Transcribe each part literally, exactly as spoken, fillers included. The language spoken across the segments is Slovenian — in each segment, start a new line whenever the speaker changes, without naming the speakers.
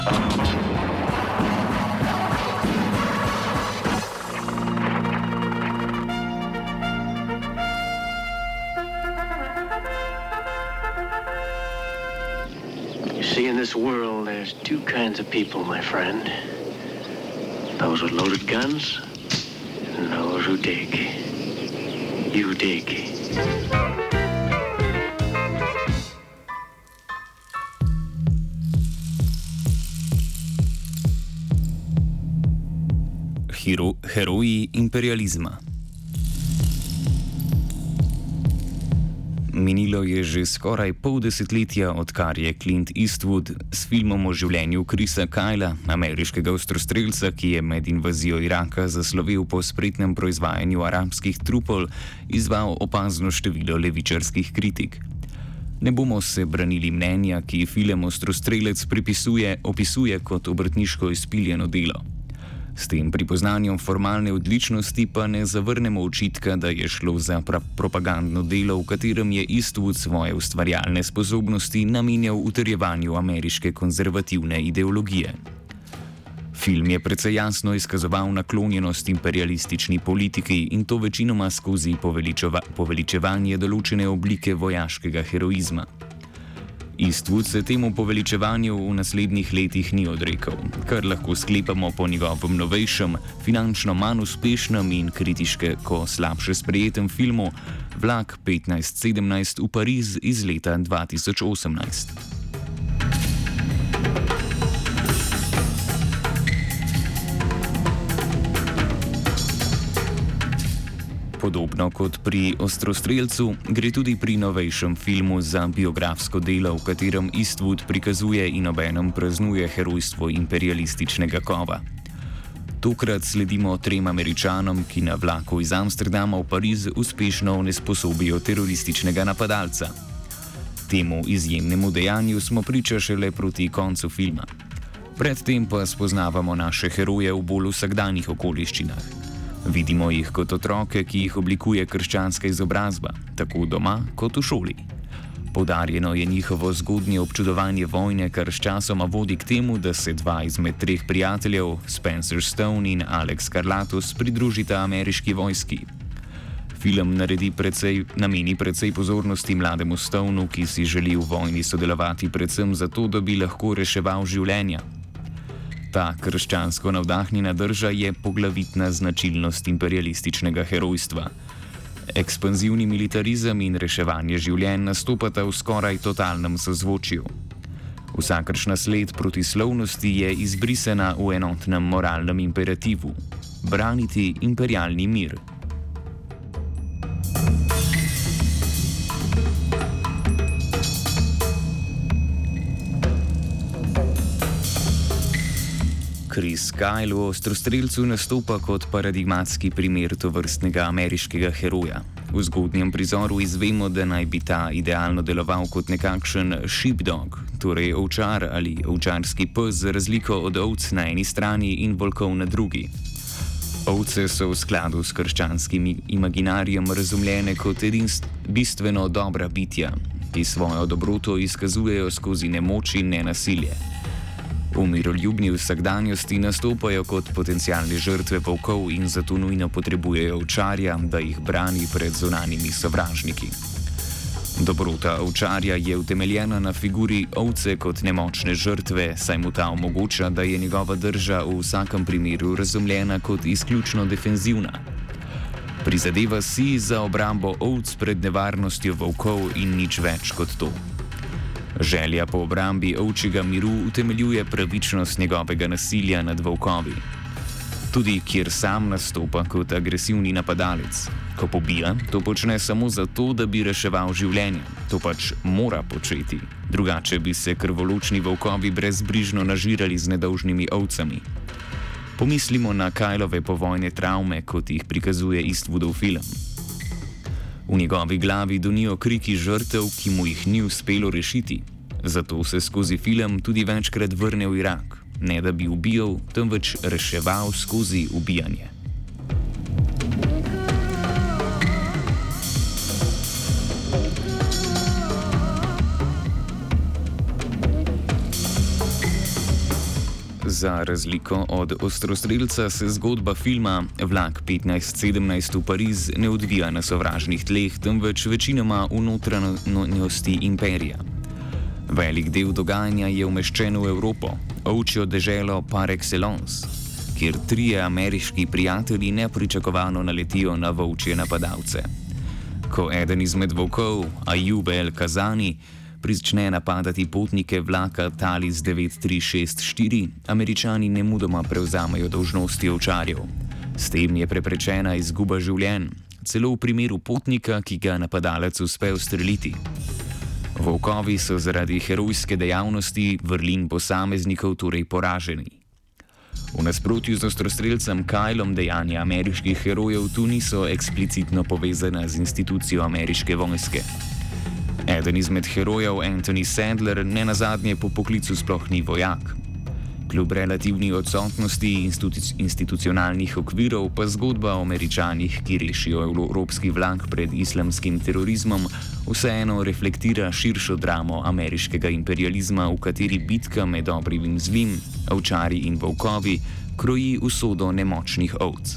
See, in this world, there's two kinds of people, my friend. Those with loaded guns, and those who dig. You dig.
Hero, heroji imperializma. Minilo je že skoraj pol desetletja, odkar je Clint Eastwood s filmom o življenju Chrisa Kyla, ameriškega ostrostrelca, ki je med invazijo Iraka zaslovel po spretnem proizvajanju arabskih trupel, izval opazno število levičarskih kritik. Ne bomo se branili mnenja, ki film Ostrostrelec pripisuje, opisuje kot obrtniško izpiljeno delo. S tem pripoznanjem formalne odličnosti pa ne zavrnemo očitka, da je šlo za propagandno delo, v katerem je Eastwood svoje ustvarjalne sposobnosti namenjal utrjevanju ameriške konzervativne ideologije. Film je precej jasno izkazoval naklonjenost imperialistični politiki in to večinoma skozi poveličeva, poveličevanje določene oblike vojaškega heroizma. Eastwood se temu poveličevanju v naslednjih letih ni odrekel, kar lahko sklepamo po njegovem novejšem, finančno manj uspešnem in kritiško slabše sprejetem filmu Vlak petnajst sedemnajst v Pariz iz leta dva tisoč osemnajst. Podobno kot pri Ostrostrelcu, gre tudi pri novejšem filmu za biografsko delo, v katerem Eastwood prikazuje in obenem praznuje herojstvo imperialističnega kova. Tokrat sledimo trem Američanom, ki na vlaku iz Amsterdama v Pariz uspešno onesposobijo terorističnega napadalca. Temu izjemnemu dejanju smo priča šele proti koncu filma. Predtem pa spoznavamo naše heroje v bolj vsakdanjih okoliščinah. Vidimo jih kot otroke, ki jih oblikuje krščanska izobrazba, tako doma kot v šoli. Poudarjeno je njihovo zgodnje občudovanje vojne, kar sčasoma vodi k temu, da se dva izmed treh prijateljev, Spencer Stone in Alex Karlatus, pridružita ameriški vojski. Film naredi precej, nameni precej pozornosti mlademu Stoneu, ki si želi v vojni sodelovati predvsem zato, da bi lahko reševal življenja. Ta krščansko navdahnjena drža je poglavitna značilnost imperialističnega herojstva. Ekspanzivni militarizem in reševanje življenj nastopata v skoraj totalnem sozvočju. Vsakršna sled protislovnosti je izbrisana v enotnem moralnem imperativu: braniti imperialni mir. Chris Kyle v Ostrostrelcu nastopa kot paradigmatski primer tovrstnega ameriškega heroja. V zgodnjem prizoru izvemo, da naj bi ta idealno deloval kot nekakšen sheepdog, torej ovčar ali ovčarski pes, za razliko od ovc na eni strani in volkov na drugi. Ovce so v skladu s krščanskim imaginarijem razumljene kot edinst, bistveno dobra bitja, ki svojo dobroto izkazujejo skozi nemoč in nenasilje. V miroljubni vsakdanjosti nastopajo kot potencialne žrtve volkov in zato nujno potrebujejo ovčarja, da jih brani pred zunanjimi sovražniki. Dobrota ovčarja je utemeljena na figuri ovce kot nemočne žrtve, saj mu ta omogoča, da je njegova drža v vsakem primeru razumljena kot izključno defenzivna. Prizadeva si za obrambo ovc pred nevarnostjo volkov in nič več kot to. Želja po obrambi ovčjega miru utemeljuje pravičnost njegovega nasilja nad volkovi. Tudi kjer sam nastopa kot agresivni napadalec. Ko pobija, to počne samo zato, da bi reševal življenje. To pač mora početi. Drugače bi se krvoločni volkovi brezbrižno nažirali z nedolžnimi ovcami. Pomislimo na Kylove povojne travme, kot jih prikazuje Eastwoodov film. V njegovi glavi donijo kriki žrtev, ki mu jih ni uspelo rešiti. Zato se skozi film tudi večkrat vrne v Irak, ne da bi ubijal, temveč reševal skozi ubijanje. Za razliko od Ostrostrelca se zgodba filma Vlak petnajst sedemnajst v Pariz ne odvija na sovražnih tleh, temveč večinoma v notranjosti imperija. Velik del dogajanja je umeščen v Evropo, ovčjo deželo par excellence, kjer trije ameriški prijatelji nepričakovano naletijo na volčje napadalce. Ko eden izmed volkov, Ayub el-Kazani, prične napadati potnike vlaka Thalys devet tri šest štiri, Američani nemudoma prevzamejo dolžnosti ovčarjev. S tem je preprečena izguba življenj, celo v primeru potnika, ki ga napadalec uspe ustreliti. Volkovi so zaradi herojske dejavnosti vrlin posameznikov torej poraženi. V nasprotju z Ostrostrelcem Kylom dejanja ameriških herojev tu niso eksplicitno povezana z institucijo ameriške vojske. Eden izmed herojev, Anthony Sadler, ne nazadnje po poklicu sploh ni vojak. Kljub relativni odsotnosti instituc institucionalnih okvirov pa zgodba o Američanih, ki rešijo evropski vlak pred islamskim terorizmom, vseeno reflektira širšo dramo ameriškega imperializma, v kateri bitka med dobrim in zlim, ovčarji in volkovi, kroji usodo nemočnih ovc.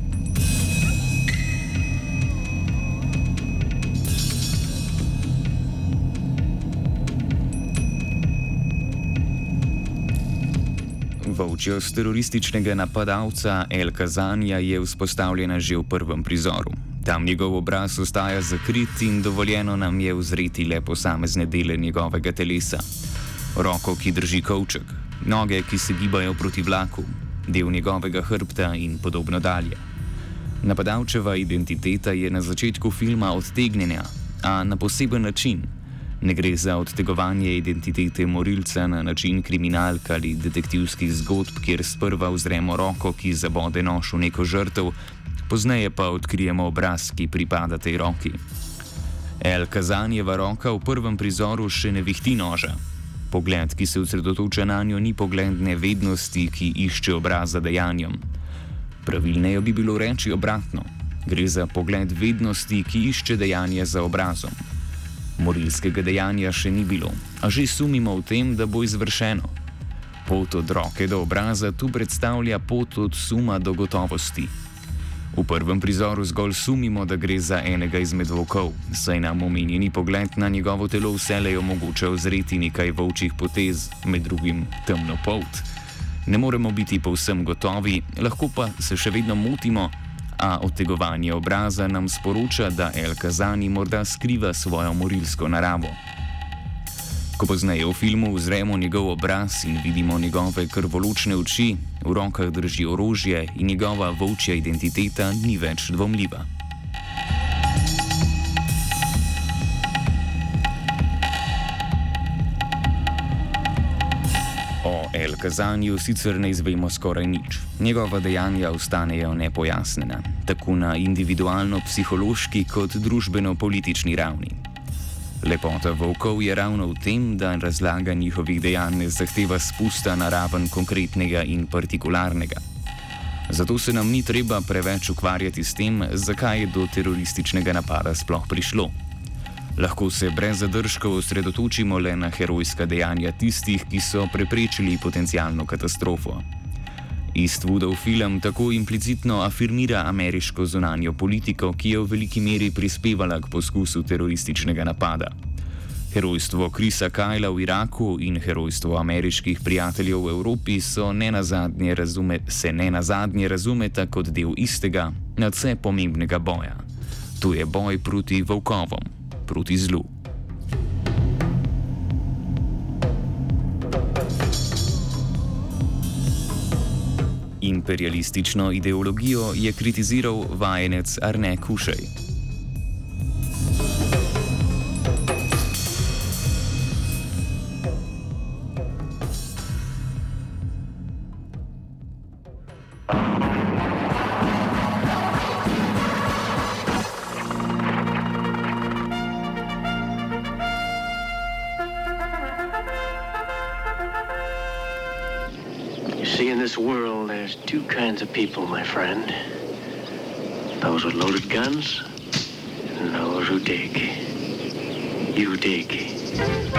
Volčjost terorističnega napadalca El-Kazanija je vzpostavljena že v prvem prizoru. Tam njegov obraz ostaja zakrit in dovoljeno nam je uzreti le posamezne dele njegovega telesa. Roko, ki drži kovček, noge, ki se gibajo proti vlaku, del njegovega hrbta in podobno dalje. Napadalčeva identiteta je na začetku filma odtegnjena, a na poseben način. Ne gre za odtegovanje identitete morilca na način kriminalk ali detektivskih zgodb, kjer sprva vzremo roko, ki zabode nož v neko žrtev, pozneje pa odkrijemo obraz, ki pripada tej roki. El-Kazanijeva roka v prvem prizoru še ne vihti noža. Pogled, ki se osredotoča na njo, ni pogled nevednosti, ki išče obraz za dejanjem. Pravilneje bi bilo reči obratno. Gre za pogled vednosti, ki išče dejanje za obrazom. Morilskega dejanja še ni bilo, a že sumimo v tem, da bo izvršeno. Pot od roke do obraza tu predstavlja pot od suma do gotovosti. V prvem prizoru zgolj sumimo, da gre za enega izmed volkov, saj nam omenjeni pogled na njegovo telo vselej omogoča ozreti nekaj volčjih potez, med drugim temno polt. Ne moremo biti povsem gotovi, lahko pa se še vedno motimo, a odtegovanje obraza nam sporoča, da El-Kazani morda skriva svojo morilsko naravo. Ko pozneje v filmu uzremo njegov obraz in vidimo njegove krvoločne oči, v rokah drži orožje in njegova volčja identiteta ni več dvomljiva. O El-Kazaniju sicer ne izvemo skoraj nič. Njegova dejanja ostanejo nepojasnjena, tako na individualno-psihološki kot družbeno-politični ravni. Lepota volkov je ravno v tem, da razlaga njihovih dejanj ne zahteva spusta na raven konkretnega in partikularnega. Zato se nam ni treba preveč ukvarjati s tem, zakaj je do terorističnega napada sploh prišlo. Lahko se brez zadržkov osredotočimo le na herojska dejanja tistih, ki so preprečili potencialno katastrofo. Eastwoodov film tako implicitno afirmira ameriško zunanjo politiko, ki je v veliki meri prispevala k poskusu terorističnega napada. Herojstvo Chrisa Kyla v Iraku in herojstvo ameriških prijateljev v Evropi so nenazadnje razume, se nenazadnje razumeta kot del istega, nadvse pomembnega boja. To je boj proti volkovom. Proti zlu. Imperialistično ideologijo je kritiziral vajenec Arne Kušej.
See, in this world, there's two kinds of people, my friend. Those with loaded guns and those who dig. You dig.